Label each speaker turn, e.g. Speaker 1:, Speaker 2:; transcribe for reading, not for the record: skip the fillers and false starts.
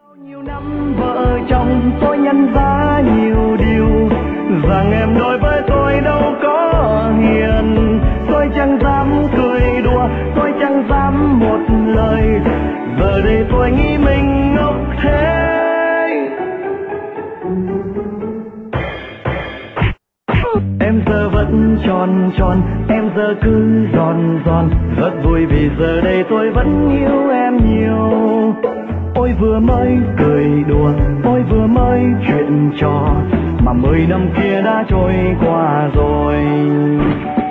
Speaker 1: Nhiều năm vợ chồng tôi nhận ra nhiều điều rằng em đối với tôi đâu có hiền. Tôi chẳng dám cười đùa, tôi chẳng dám một lời. Giờ đây tôi nghĩ mình ngốc thế. Em giờ vẫn tròn tròn, em giờ cứ giòn giòn. Rất vui vì giờ đây tôi vẫn yêu em nhiều. Ôi vừa mới cười đùa, ôi vừa mới chuyện trò, mà 10 năm kia đã trôi qua rồi.